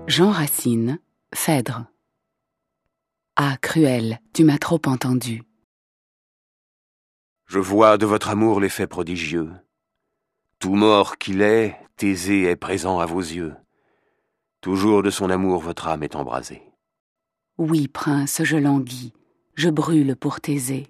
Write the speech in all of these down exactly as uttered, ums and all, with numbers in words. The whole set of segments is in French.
Jean Racine, Phèdre. Ah, Cruel, tu m'as trop entendu. Je vois de votre amour l'effet prodigieux. Tout mort qu'il est, Thésée est présent à vos yeux. Toujours de son amour votre âme est embrasée. Oui, prince, je languis, je brûle pour Thésée.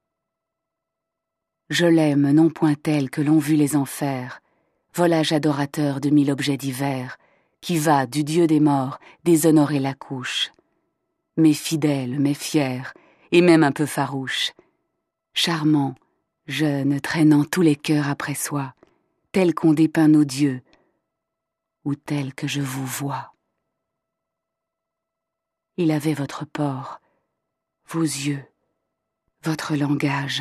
Je l'aime non point tel que l'ont vu les enfers, volage adorateur de mille objets divers, qui va, du dieu des morts, déshonorer la couche. Mais fidèle, mais fier, et même un peu farouche. Charmant, jeune, traînant tous les cœurs après soi, tel qu'on dépeint nos dieux, ou tel que je vous vois. Il avait votre port, vos yeux, votre langage.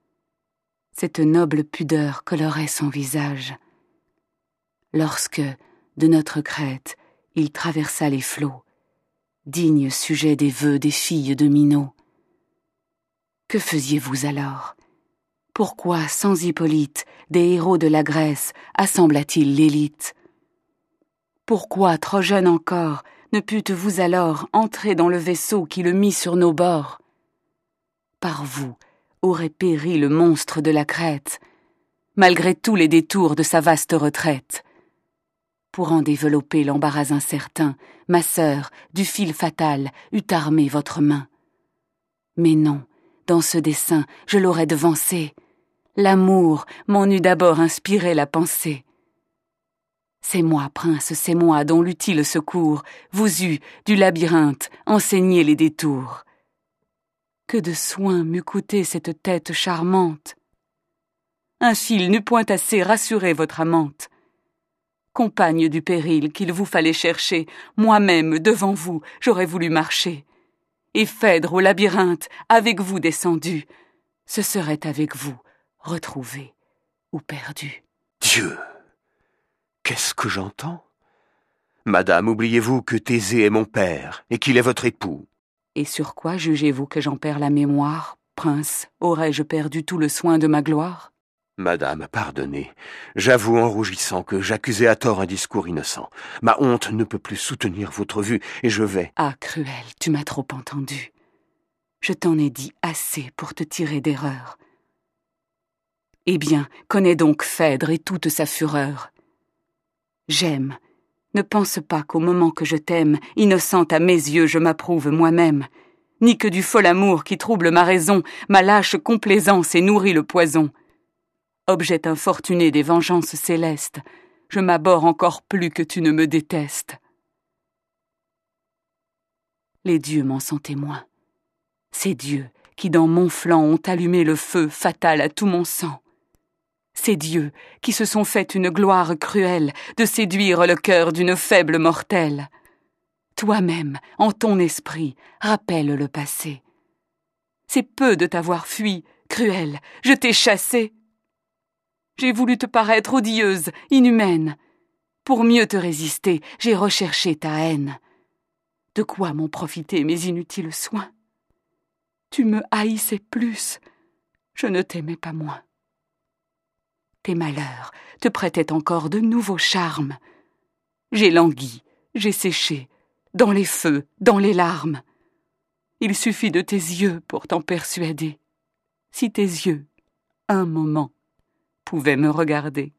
Cette noble pudeur colorait son visage. Lorsque, de notre crête, il traversa les flots, digne sujet des vœux des filles de Minot. Que faisiez-vous alors? Pourquoi, sans Hippolyte, des héros de la Grèce assembla-t-il l'élite? Pourquoi, trop jeune encore, ne pûtes-vous alors entrer dans le vaisseau qui le mit sur nos bords? Par vous aurait péri le monstre de la Crète, malgré tous les détours de sa vaste retraite. Pour en développer l'embarras incertain, ma sœur, du fil fatal, eût armé votre main. Mais non, dans ce dessein, je l'aurais devancé. L'amour m'en eût d'abord inspiré la pensée. C'est moi, prince, c'est moi dont l'utile secours vous eût, du labyrinthe, enseigné les détours. Que de soins m'eût coûté cette tête charmante. Un fil n'eût point assez rassuré votre amante. Compagne du péril qu'il vous fallait chercher, moi-même, devant vous, j'aurais voulu marcher. Et Phèdre au labyrinthe, avec vous descendu, ce serait avec vous, retrouvé ou perdu. Dieu! Qu'est-ce que j'entends? Madame, oubliez-vous que Thésée est mon père, et qu'il est votre époux. Et sur quoi jugez-vous que j'en perds la mémoire, prince? Aurais-je perdu tout le soin de ma gloire? Madame, pardonnez. J'avoue en rougissant que j'accusais à tort un discours innocent. Ma honte ne peut plus soutenir votre vue, et je vais... Ah, Cruel, tu m'as trop entendu. Je t'en ai dit assez pour te tirer d'erreur. Eh bien, connais donc Phèdre et toute sa fureur. J'aime. Ne pense pas qu'au moment que je t'aime, innocente à mes yeux, je m'approuve moi-même, ni que du fol amour qui trouble ma raison, ma lâche complaisance et nourrit le poison. Objet infortuné des vengeances célestes, je m'abhorre encore plus que tu ne me détestes. Les dieux m'en sont témoins. Ces dieux qui dans mon flanc ont allumé le feu fatal à tout mon sang. Ces dieux qui se sont fait une gloire cruelle de séduire le cœur d'une faible mortelle. Toi-même, en ton esprit, rappelle le passé. C'est peu de t'avoir fui, Cruel, je t'ai chassé. J'ai voulu te paraître odieuse, inhumaine. Pour mieux te résister, j'ai recherché ta haine. De quoi m'ont profité mes inutiles soins? Tu me haïssais plus, je ne t'aimais pas moins. Tes malheurs te prêtaient encore de nouveaux charmes. J'ai langui, j'ai séché, dans les feux, dans les larmes. Il suffit de tes yeux pour t'en persuader. Si tes yeux, un moment, pouvaient me regarder.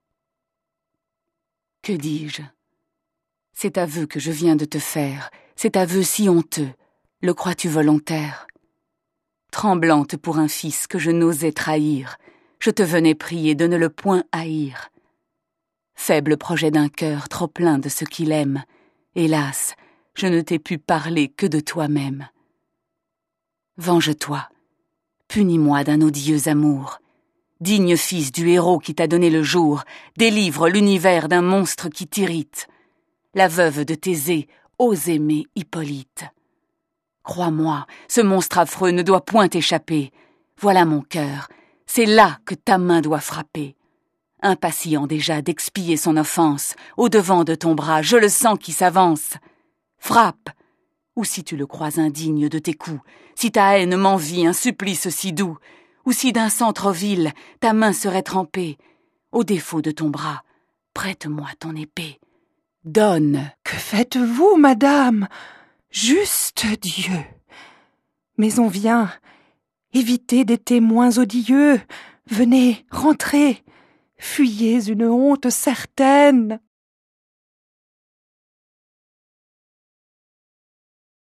Que dis-je? Cet aveu que je viens de te faire, cet aveu si honteux, le crois-tu volontaire? Tremblante pour un fils que je n'osais trahir, je te venais prier de ne le point haïr. Faible projet d'un cœur trop plein de ce qu'il aime, hélas, je ne t'ai pu parler que de toi-même. Venge-toi, punis-moi d'un odieux amour. Digne fils du héros qui t'a donné le jour, délivre l'univers d'un monstre qui t'irrite. La veuve de Thésée ose aimer Hippolyte. Crois-moi, ce monstre affreux ne doit point échapper. Voilà mon cœur, c'est là que ta main doit frapper. Impatient déjà d'expier son offense, au-devant de ton bras, je le sens qui s'avance. Frappe, ou si tu le crois indigne de tes coups, si ta haine m'envie un supplice si doux, ou si d'un sang trop vil ta main serait trempée, au défaut de ton bras, prête-moi ton épée. Donne. Que faites-vous, madame? Juste Dieu. Mais on vient. Évitez des témoins odieux. Venez, rentrez. Fuyez une honte certaine.